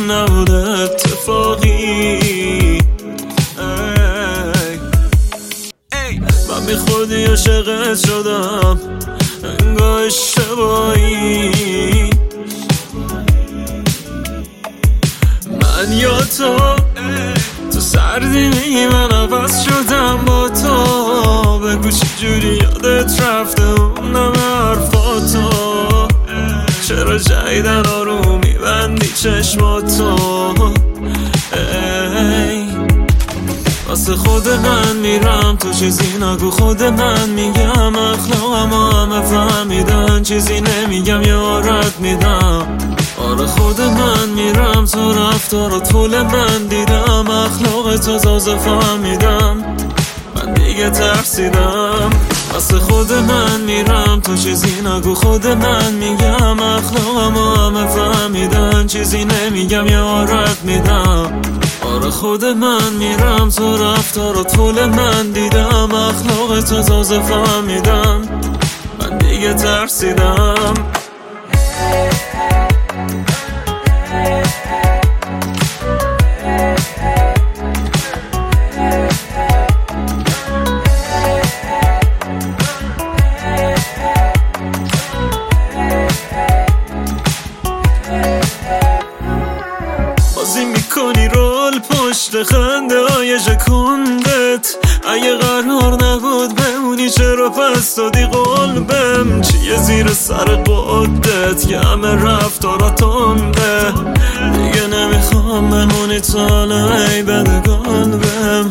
نبود اتفاقی. من بی خودی عاشقت شدم انگار اشتباهی. من یا تو سردی میگی من عوض شدم با تو. بگو چجوری یادت رفته اون نمه حرفاتو. چرا جدیدن آروم میبندی چشماتو. واسه خود من میرم تو چیزی نگو. خود من میگم اخلاقم همه فهمیدن. چیزی نمیگم یارت میدم. آره خود من میرم تو رفتارات فول من دیدم. اخلاق تو تازه فهمیدم. من دیگه ترسیدم. واسه خود من میرم تو چیزی نگو. خود من میگم اخلاقم همه فهمیدن. چیزی نمیگم یارت میدم. آره خود من میرم تو رفتارات فول من دیدم. اخلاق تو تازه فهمیدم. من دیگه ترسیدم. بازی میکنی رول پشت خنده های جکندت. اگه قرار نبود بمونی چرا پس دادی قلبم. چیه زیر سر قدت که همه رفتارا تنده. دیگه نمیخوام بمونی تا ای بده قلبم.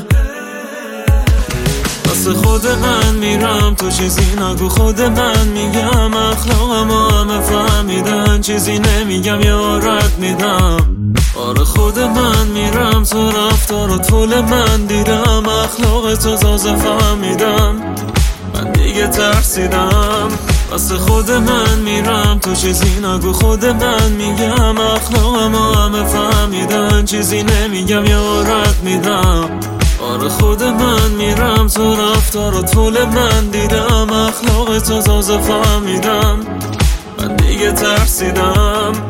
واسه خود من میرم تو چیزی نگو. خود من میگم اخلاقم همه فهمیدن. چیزی نمیگم یارت میدم. آره خود من میرم تو رفتارات فول من دیدم. اخلاق تو تازه فهمیدم. من دیگه ترسیدم. واسه خود من میرم تو چیزی نگو. خود من میگم اخلاقم همه فهمیدن. چیزی نمیگم یارت میدم. آره خود من میرم تو رفتارات فول من دیدم. اخلاق تو تازه فهمیدم. من دیگه ترسیدم.